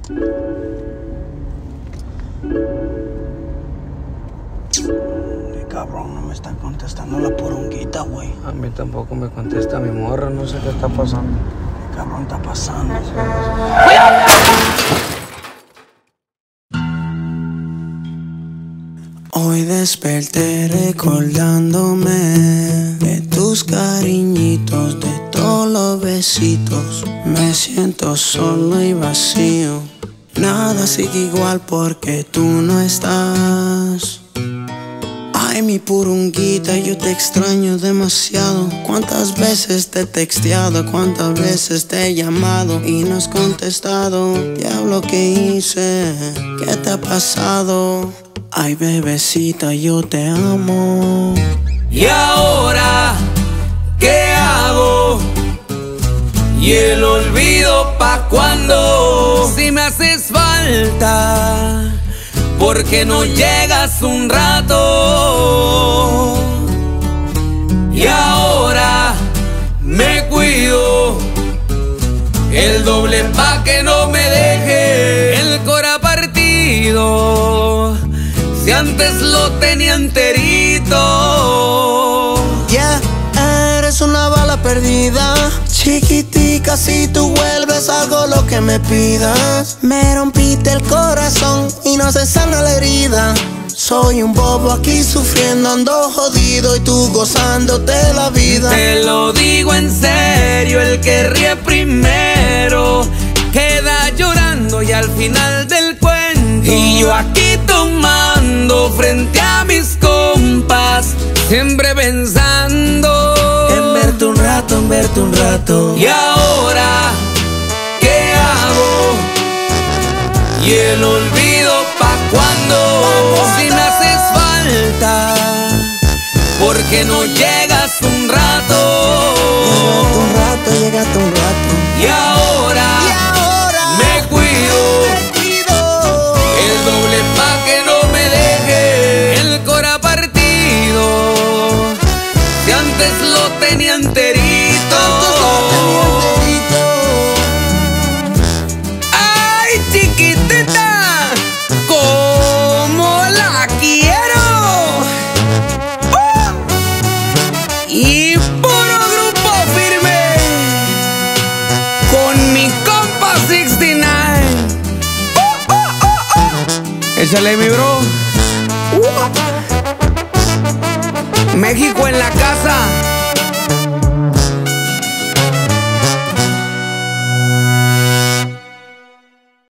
Cabrón, no me está contestando la poronguita, güey. A mí tampoco me contesta mi morra, no sé qué está pasando. ¿Qué cabrón está pasando? Hoy desperté recordándome de tus cariñitos, de todos los besitos. Me siento solo y vacío. Nada sigue igual porque tú no estás. Ay, mi purunguita, yo te extraño demasiado. Cuántas veces te he texteado, cuántas veces te he llamado y no has contestado. Diablo, ¿qué hice? ¿Qué te ha pasado? Ay, bebecita, yo te amo. ¿Y ahora qué hago? ¿Y el olvido pa' cuándo? Si me haces falta, ¿por qué no llegas un rato? Y ahora me cuido el doble pa' que no me deje el cora partido, si antes lo tenía enterito. Yeah, eres una bala perdida, chiquitica, si tú vuelves hago lo que me pidas. Me rompiste el corazón y no se sana la herida. Soy un bobo aquí sufriendo, ando jodido y tú gozándote la vida. Te lo digo en serio, el que ríe primero queda llorando y al final del cuento. Y yo aquí tomando frente a mis compas, siempre pensando en verte un rato, en verte un rato. ¿Y ahora qué hago? ¿Y el olvido pa' cuándo? Si me haces falta, ¿por qué no llegas un rato? Llegaste un rato, llegaste un rato. Y ahora me cuido el doble pa' que no me deje el cora partido, si antes lo tenía enterito. Ay, chiquitita, cómo la quiero. Y puro grupo firme con mi compa 69. Échale, mi bro. México en la casa.